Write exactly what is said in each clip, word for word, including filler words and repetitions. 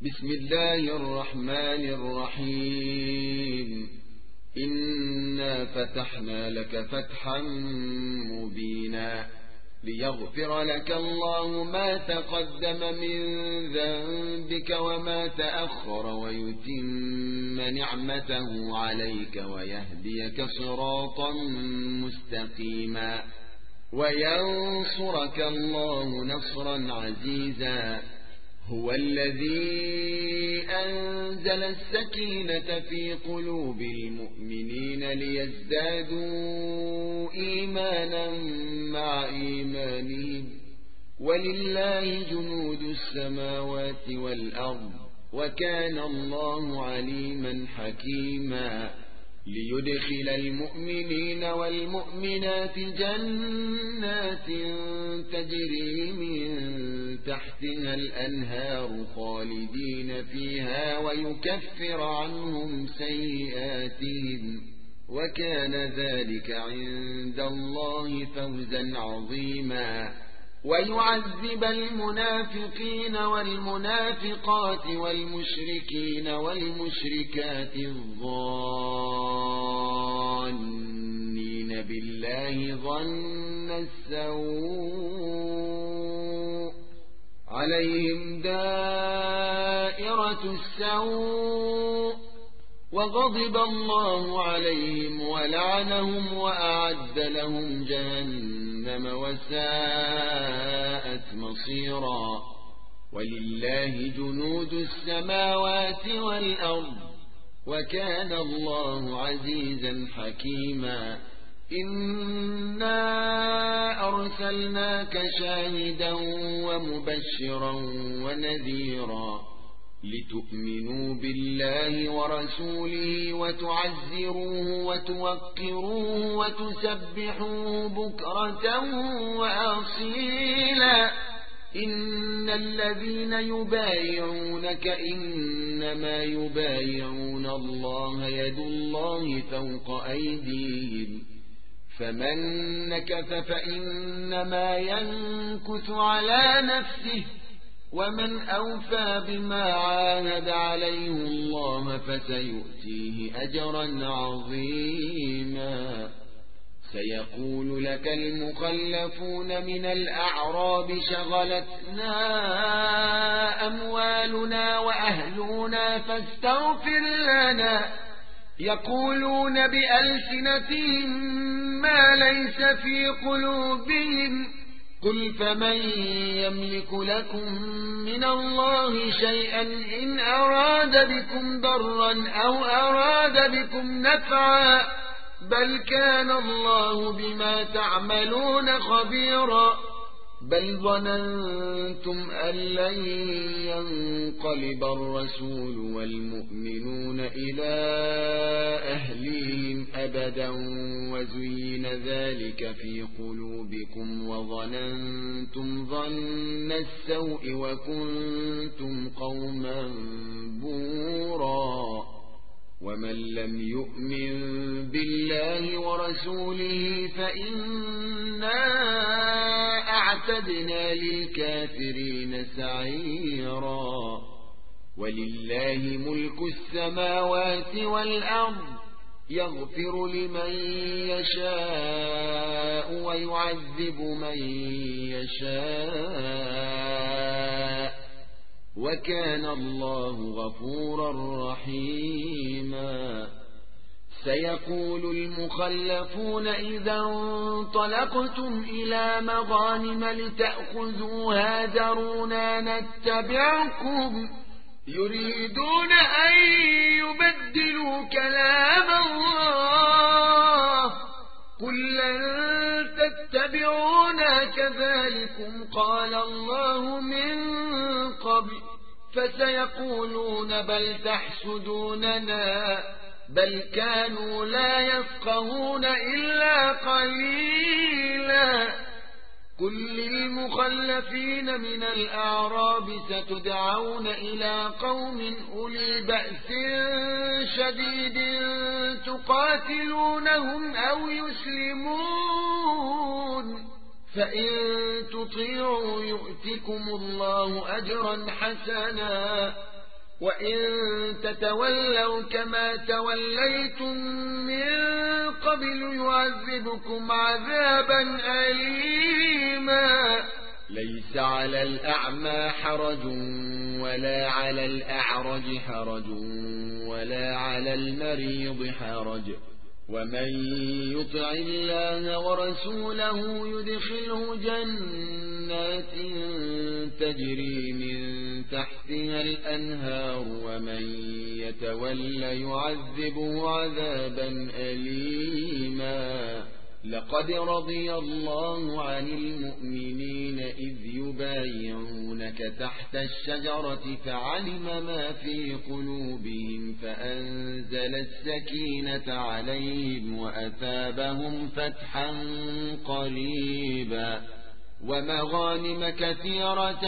بسم الله الرحمن الرحيم إنا فتحنا لك فتحا مبينا ليغفر لك الله ما تقدم من ذنبك وما تأخر ويتم نعمته عليك ويهديك صراطا مستقيما وينصرك الله نصرا عزيزا. هو الذي أنزل السكينة في قلوب المؤمنين ليزدادوا إيمانا مع إيمانهم ولله جنود السماوات والأرض وكان الله عليما حكيما. ليدخل المؤمنين والمؤمنات جنات تجري من تحتها الأنهار خالدين فيها ويكفر عنهم سيئاتهم وكان ذلك عند الله فوزا عظيما. ويعذب المنافقين والمنافقات والمشركين والمشركات الظانين بالله ظن السوء عليهم دائرة السوء وغضب الله عليهم ولعنهم وأعد لهم جهنم وساءت مصيرا. ولله جنود السماوات والأرض وكان الله عزيزا حكيما. إنا أرسلناك شاهدا ومبشرا ونذيرا لتؤمنوا بالله ورسوله وتعزروه وتوقروه وتسبحوه بكرة وأصيلا. إن الذين يبايعونك إنما يبايعون الله يد الله فوق أيديهم فمن نكث فإنما ينكث على نفسه ومن أوفى بما عاهد عليه الله فسيؤتيه أجرا عظيما. سيقول لك المخلفون من الأعراب شغلتنا أموالنا وأهلنا فاستغفر لنا يقولون بألسنتهم ما ليس في قلوبهم قل فمن يملك لكم من الله شيئا إن أراد بكم ضرا أو أراد بكم نفعا بل كان الله بما تعملون خبيرا. بل ظننتم أن لن ينقلب الرسول والمؤمنون إلى أهلهم أبدا وزين ذلك في قلوبكم وظننتم ظن السوء وكنتم قوما بورا. ومن لم يؤمن بالله ورسوله فإنا أعتدنا للكافرين سعيرا. ولله ملك السماوات والأرض يغفر لمن يشاء ويعذب من يشاء وكان الله غفورا رحيما. سيقول المخلفون إذا انطلقتم إلى مغانم لتأخذوها ذرونا نتبعكم يريدون أن يبدلوا كلام الله قل لن تتبعونا كذلكم قال الله من قبل فسيقولون بل تحسدوننا بل كانوا لا يفقهون إلا قليلا. قل للمخلفين من الأعراب ستدعون إلى قوم أولي بأس شديد تقاتلونهم أو يسلمون فإن تطيعوا يؤتكم الله أجرا حسنا وإن تتولوا كما توليتم من قبل يعذبكم عذابا أليما ليس على الأعمى حرج ولا على الأعرج حرج ولا على المريض حرج ومن يطع الله ورسوله يدخله جنات تجري من تحتها الأنهار ومن يتولى يعذبه عذابا أليما لقد رضي الله عن المؤمنين إذ يبايعونك تحت الشجرة فعلم ما في قلوبهم فأنزل السكينة عليهم وأثابهم فتحا قريبا ومغانم كثيرة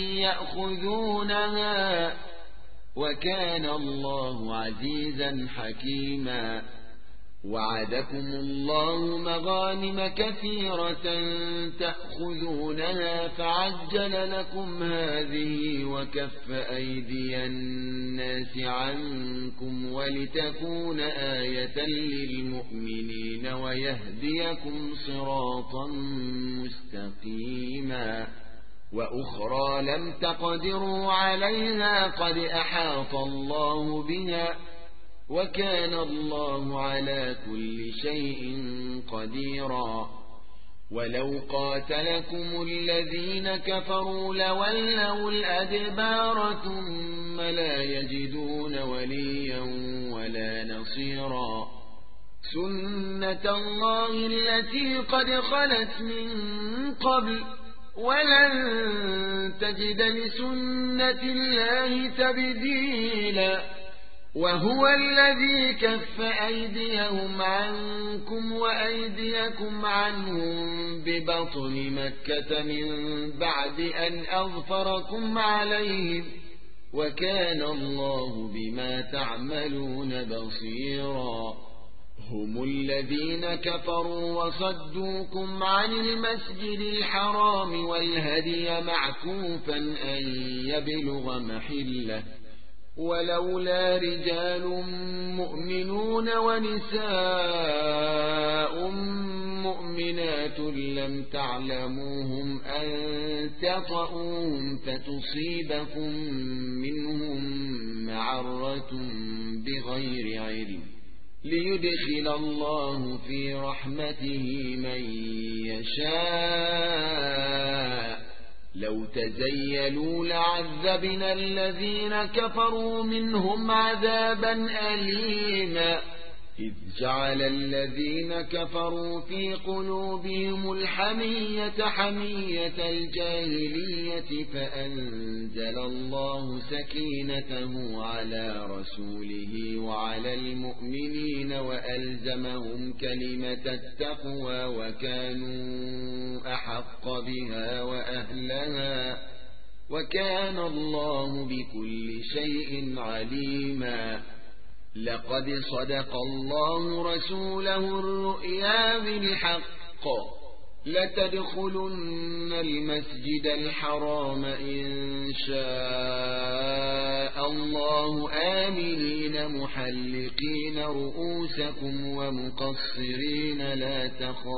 يأخذونها وكان الله عزيزا حكيما وعدكم الله مغانم كثيرة تأخذونها فعجل لكم هذه وكف أيدي الناس عنكم ولتكون آية للمؤمنين ويهديكم صراطا مستقيما وأخرى لم تقدروا عليها قد أحاط الله بها وكان الله على كل شيء قديرا ولو قاتلكم الذين كفروا لولوا الأدبار ثم لا يجدون وليا ولا نصيرا سنة الله التي قد خلت من قبل ولن تجد لسنة الله تبديلا وهو الذي كف أيديهم عنكم وأيديكم عنهم ببطن مكة من بعد أن أظفركم عليهم وكان الله بما تعملون بصيرا هم الذين كفروا وصدوكم عن المسجد الحرام والهدي معكوفا أن يبلغ محله ولولا رجال مؤمنون ونساء مؤمنات لم تعلموهم أن تطؤوهم فتصيبكم منهم معرة بغير علم ليدخل الله في رحمته من يشاء لو تزيلوا لعذبنا الذين كفروا منهم عذابا أليما إذ جعل الذين كفروا في قلوبهم الحمية حمية الجاهلية فأنزل الله سكينته على رسوله وعلى المؤمنين وألزمهم كلمة التقوى وكانوا أحق بها وأهلها وكان الله بكل شيء عليما لقد صدق الله رسوله الرؤيا بالحق لتدخلن المسجد الحرام إن شاء الله آمنين محلقين رؤوسكم ومقصرين لا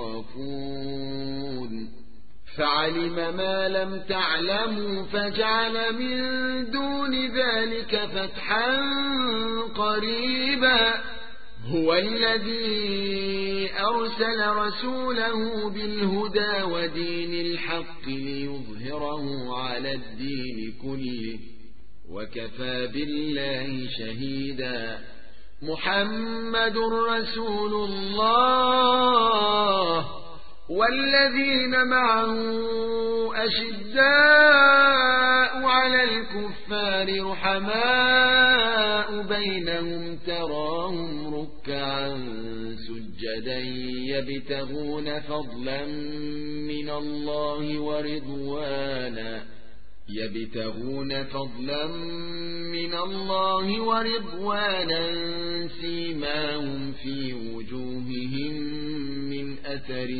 تخافون فعلم ما لم تعلموا فجعل من دون ذلك فتحا قريبا هو الذي أرسل رسوله بالهدى ودين الحق ليظهره على الدين كله وكفى بالله شهيدا محمد رسول الله والذين معه أشداء على الكفار رحماء بينهم تراهم ركعا سجدا يبتغون فضلا من الله ورضوانا يبتغون فضلا من الله ورضوانا سيماهم في وجوههم من أثر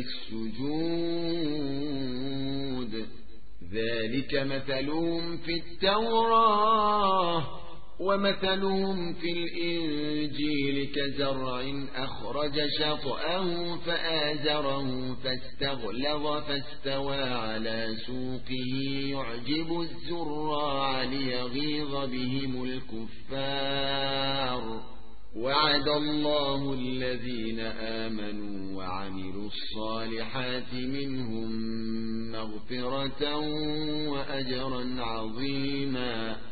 السجود ذلك مثلهم في التوراة ومثلهم في الإنجيل كزرع أخرج شطأه فآزره فاستغلظ فاستوى على سوقه يعجب الزراع ليغيظ بهم الكفار وعد الله الذين آمنوا وعملوا الصالحات منهم مغفرة وأجرا عظيما.